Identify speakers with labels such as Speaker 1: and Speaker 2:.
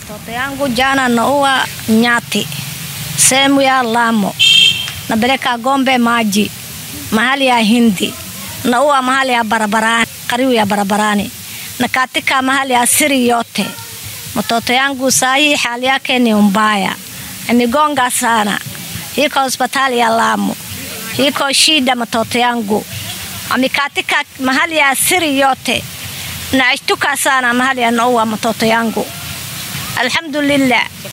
Speaker 1: Mtoto yangu jana naua nyati sehemu ya Lamu, napeleka ng'ombe maji mahali ya Hindi, naua mahali ya barabarani, karibu ya barabarani, na katika mahali ya siri yote. Mtoto yangu sahi hali yake ni mbaya, amegonga sana, yuko hospitali ya Lamu, yuko shida. Mtoto yangu amekatika mahali ya siri yote, na ashtuka sana mahali ya naua mtoto yangu. Alhamdulillah.